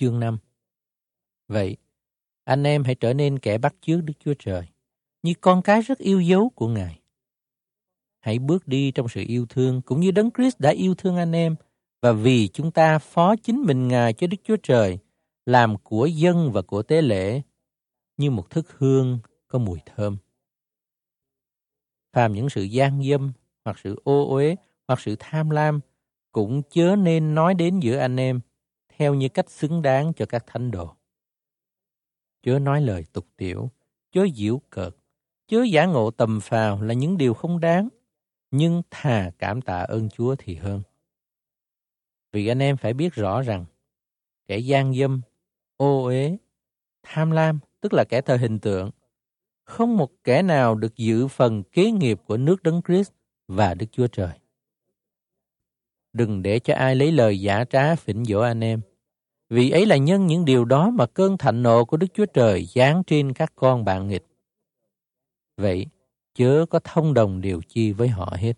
chương 5. Vậy, anh em hãy trở nên kẻ bắt chước Đức Chúa Trời, như con cái rất yêu dấu của Ngài. Hãy bước đi trong sự yêu thương, cũng như Đấng Christ đã yêu thương anh em, và vì chúng ta phó chính mình Ngài cho Đức Chúa Trời, làm của dân và của tế lễ, như một thức hương có mùi thơm. Phàm những sự gian dâm, hoặc sự ô uế, hoặc sự tham lam, cũng chớ nên nói đến giữa anh em, theo như cách xứng đáng cho các thánh đồ. Chớ nói lời tục tiểu, chớ giễu cợt, chớ giả ngộ tầm phào là những điều không đáng, nhưng thà cảm tạ ơn Chúa thì hơn. Vì anh em phải biết rõ rằng, kẻ gian dâm, ô uế, tham lam, tức là kẻ thờ hình tượng, không một kẻ nào được dự phần kế nghiệp của nước Đấng Christ và Đức Chúa Trời. Đừng để cho ai lấy lời giả trá phỉnh dỗ anh em, vì ấy là nhân những điều đó mà cơn thạnh nộ của Đức Chúa Trời giáng trên các con bạn nghịch. Vậy, chớ có thông đồng điều chi với họ hết.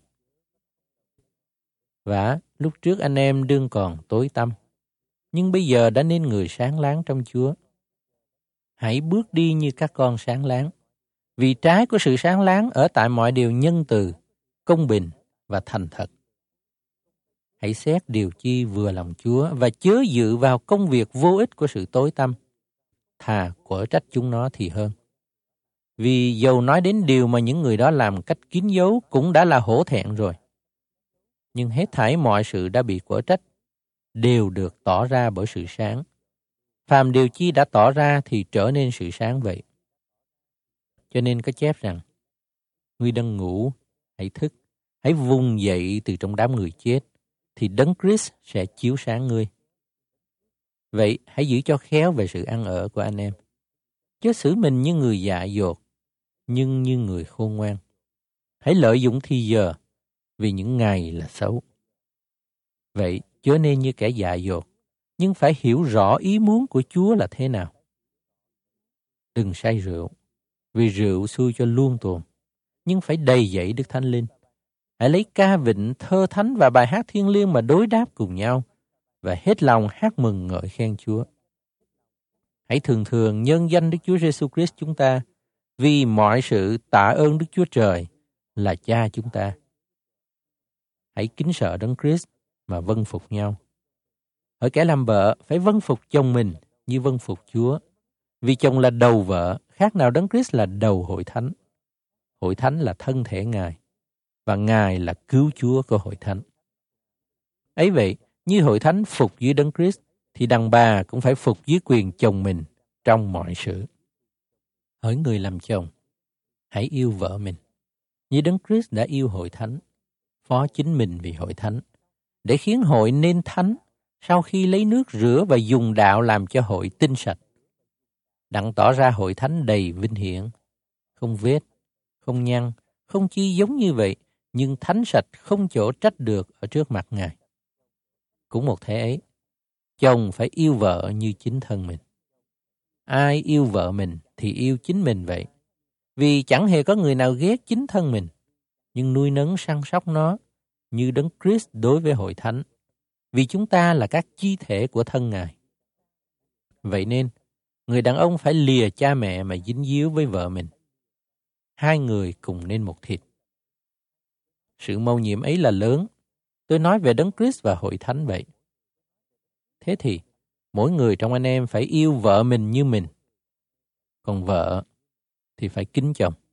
Vả, lúc trước anh em đương còn tối tăm, nhưng bây giờ đã nên người sáng láng trong Chúa. Hãy bước đi như các con sáng láng, vì trái của sự sáng láng ở tại mọi điều nhân từ, công bình và thành thật. Hãy xét điều chi vừa lòng Chúa và chớ dự vào công việc vô ích của sự tối tăm, thà quở trách chúng nó thì hơn. Vì dầu nói đến điều mà những người đó làm cách kín dấu cũng đã là hổ thẹn rồi. Nhưng hết thảy mọi sự đã bị quở trách, đều được tỏ ra bởi sự sáng. Phàm điều chi đã tỏ ra thì trở nên sự sáng vậy. Cho nên có chép rằng, ngươi đang ngủ, hãy thức, hãy vùng dậy từ trong đám người chết, thì Đấng Christ sẽ chiếu sáng ngươi. Vậy hãy giữ cho khéo về sự ăn ở của anh em. Chớ xử mình như người dại dột, nhưng như người khôn ngoan. Hãy lợi dụng thì giờ, vì những ngày là xấu. Vậy chớ nên như kẻ dại dột, nhưng phải hiểu rõ ý muốn của Chúa là thế nào. Đừng say rượu, vì rượu xui cho luôn tuồng, nhưng phải đầy dẫy Đức Thánh Linh. Hãy lấy ca vịnh, thơ thánh và bài hát thiêng liêng mà đối đáp cùng nhau, và hết lòng hát mừng ngợi khen Chúa. Hãy thường thường nhân danh Đức Chúa Giêsu Christ chúng ta, vì mọi sự tạ ơn Đức Chúa Trời là Cha chúng ta. Hãy kính sợ Đấng Christ mà vâng phục nhau. Hỡi kẻ làm vợ phải vâng phục chồng mình như vâng phục Chúa, vì chồng là đầu vợ, khác nào Đấng Christ là đầu hội thánh. Hội thánh là thân thể Ngài, và Ngài là cứu Chúa của hội thánh. Ấy vậy, như hội thánh phục dưới Đấng Christ, thì đàn bà cũng phải phục dưới quyền chồng mình trong mọi sự. Hỡi người làm chồng, hãy yêu vợ mình, như Đấng Christ đã yêu hội thánh, phó chính mình vì hội thánh, để khiến hội nên thánh, sau khi lấy nước rửa và dùng đạo làm cho hội tinh sạch, đặng tỏ ra hội thánh đầy vinh hiển, không vết, không nhăn, không chi giống như vậy, nhưng thánh sạch không chỗ trách được ở trước mặt Ngài. Cũng một thế ấy, chồng phải yêu vợ như chính thân mình. Ai yêu vợ mình thì yêu chính mình vậy. Vì chẳng hề có người nào ghét chính thân mình, nhưng nuôi nấng săn sóc nó như Đấng Christ đối với hội thánh, vì chúng ta là các chi thể của thân Ngài. Vậy nên, người đàn ông phải lìa cha mẹ mà dính díu với vợ mình. Hai người cùng nên một thịt. Sự mầu nhiệm ấy là lớn. Tôi nói về Đấng Christ và hội thánh vậy. Thế thì, mỗi người trong anh em phải yêu vợ mình như mình. Còn vợ thì phải kính chồng.